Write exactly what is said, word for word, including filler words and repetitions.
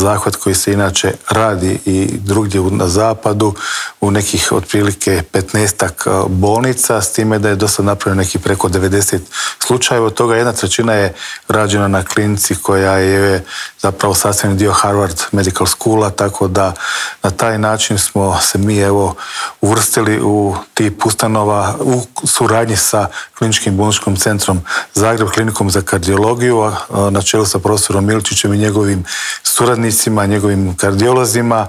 zahvat koji se inače radi i drugdje na zapadu u nekih otprilike petnaestak bolnica, s time da je do sad napravljeno nekih preko devedeset slučajeva. Od toga jedna trećina je rađena na klinici koja je zapravo sastavni dio Harvard Medical Schoola, tako da na taj način smo se mi evo uvrstili u tip ustanova u suradnji sa Kliničkim bolničkim centrom Zagreb, klinikom za kardiologiju, na čelu sa profesorom Milčićem i njegovim suradnicima, njegovim kardiolozima.